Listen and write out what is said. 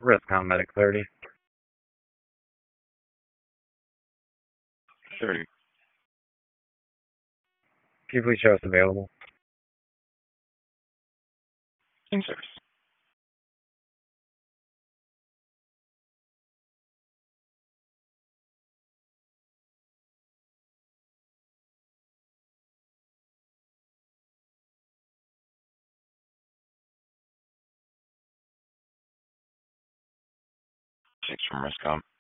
Riskcom Medic 30. 30. Can you please show us available? In service. Thanks from Riskcom.